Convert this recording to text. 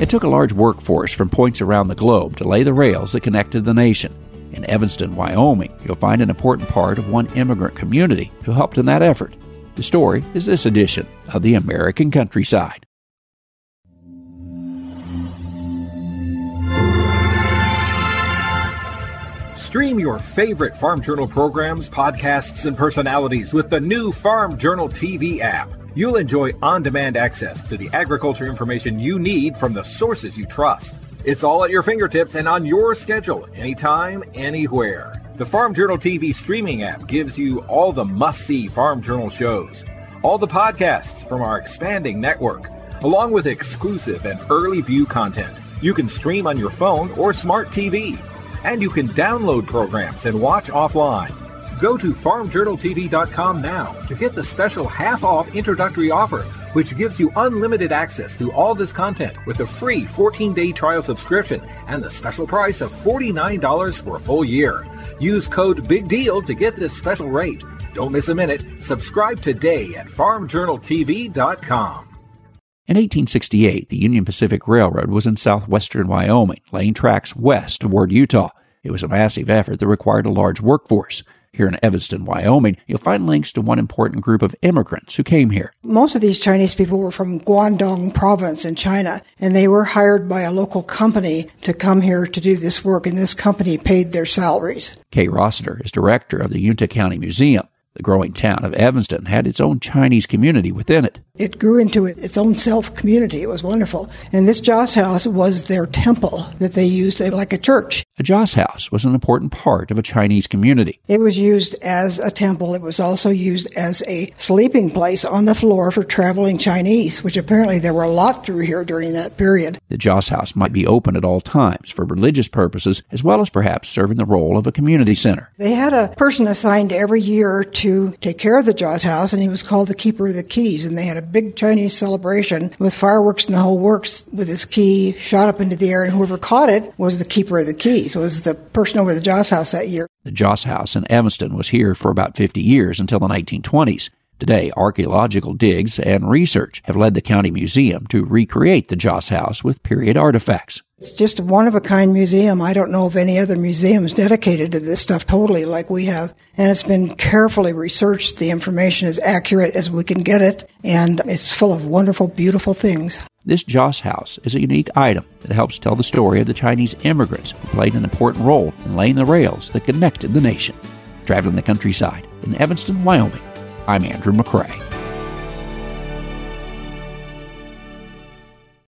It took a large workforce from points around the globe to lay the rails that connected the nation. In Evanston, Wyoming, you'll find an important part of one immigrant community who helped in that effort. The story is this edition of The American Countryside. Stream your favorite Farm Journal programs, podcasts, and personalities with the new Farm Journal TV app. You'll enjoy on-demand access to the agriculture information you need from the sources you trust. It's all at your fingertips and on your schedule, anytime, anywhere. The Farm Journal TV streaming app gives you all the must-see Farm Journal shows, all the podcasts from our expanding network, along with exclusive and early view content. You can stream on your phone or smart TV. And you can download programs and watch offline. Go to farmjournaltv.com now to get the special half-off introductory offer, which gives you unlimited access to all this content with a free 14-day trial subscription and the special price of $49 for a full year. Use code BIGDEAL to get this special rate. Don't miss a minute. Subscribe today at farmjournaltv.com. In 1868, the Union Pacific Railroad was in southwestern Wyoming, laying tracks west toward Utah. It was a massive effort that required a large workforce. Here in Evanston, Wyoming, you'll find links to one important group of immigrants who came here. Most of these Chinese people were from Guangdong province in China, and they were hired by a local company to come here to do this work, and this company paid their salaries. Kay Rossiter is director of the Uintah County Museum. The growing town of Evanston had its own Chinese community within it. It grew into its own self-community. It was wonderful. And this Joss House was their temple that they used like a church. A Joss House was an important part of a Chinese community. It was used as a temple. It was also used as a sleeping place on the floor for traveling Chinese, which apparently there were a lot through here during that period. The Joss House might be open at all times for religious purposes, as well as perhaps serving the role of a community center. They had a person assigned every year to take care of the Joss House, and he was called the Keeper of the Keys, and they had a big Chinese celebration with fireworks and the whole works with his key shot up into the air, and whoever caught it was the Keeper of the Keys, was the person over the Joss House that year. The Joss House in Evanston was here for about 50 years until the 1920s. Today, archaeological digs and research have led the county museum to recreate the Joss House with period artifacts. It's just a one-of-a-kind museum. I don't know of any other museums dedicated to this stuff totally like we have. And it's been carefully researched. The information is accurate as we can get it, and it's full of wonderful, beautiful things. This Joss House is a unique item that helps tell the story of the Chinese immigrants who played an important role in laying the rails that connected the nation. Traveling the countryside in Evanston, Wyoming, I'm Andrew McCrae.